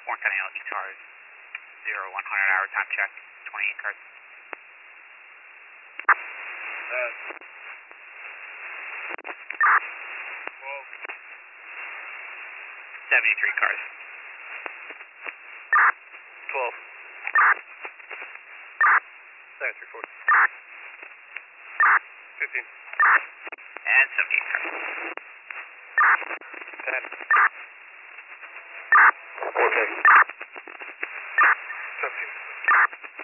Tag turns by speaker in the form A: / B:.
A: Warren County LE cars, 0100 hour time check, 28 cars. 73 cars.
B: 12. 340. 15.
A: And 78 cars.
B: 10. Okay. 17.